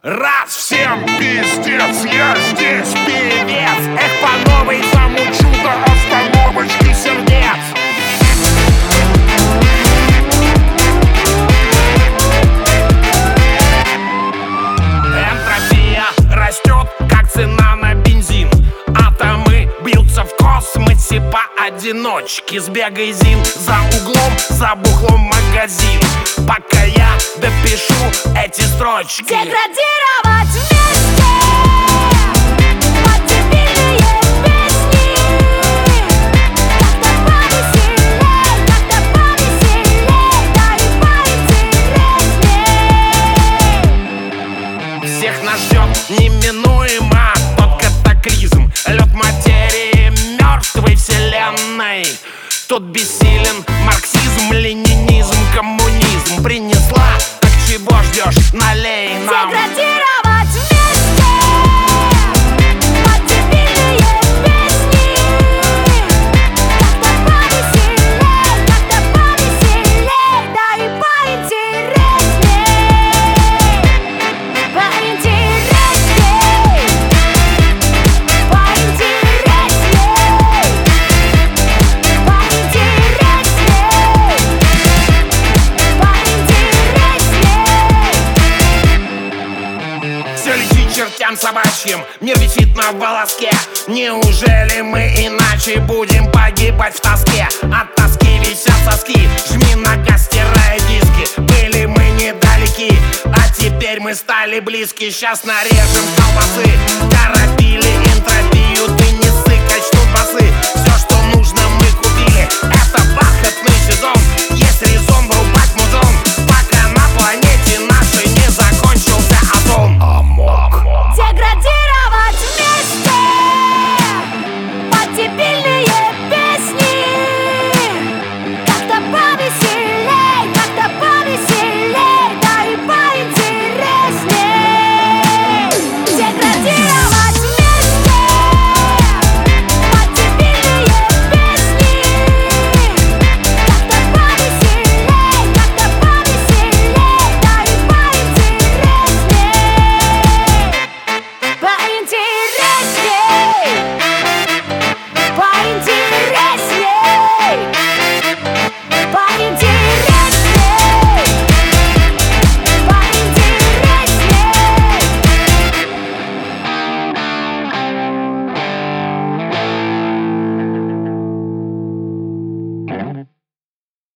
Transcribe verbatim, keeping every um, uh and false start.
Раз всем пиздец, я здесь певец. Эх, по новой замучу до остановочки сердец. Энтропия растет, как цена на бензин. Атомы бьются в космосе поодиночке. Сбегай, Зин, за углом, за бухлом магазин, пока я допишу эти строчки. Деградировать вместе под дебильные песни. Как-то повеселей, как-то повеселей, да и поинтересней. Всех нас ждет неминуемо тот катаклизм. Лед материи мертвой вселенной. Тут бессилен марксизм, ленинизм, коммунизм. Принесла, так чего ждешь, налей нам. Деградировать вместе под дебильные песни. Как-то повеселей, как-то повеселей, да и поинтересней. Поинтересней. Поинтересней. Поинтересней. Все летит чертям собачьим, мир висит на волоске. Неужели мы иначе будем погибать в тоске? От тоски висят соски, жми на газ, стирая диски. Были мы недалеки, а теперь мы стали близки. Сейчас нарежем колбасы, торопили энтропию.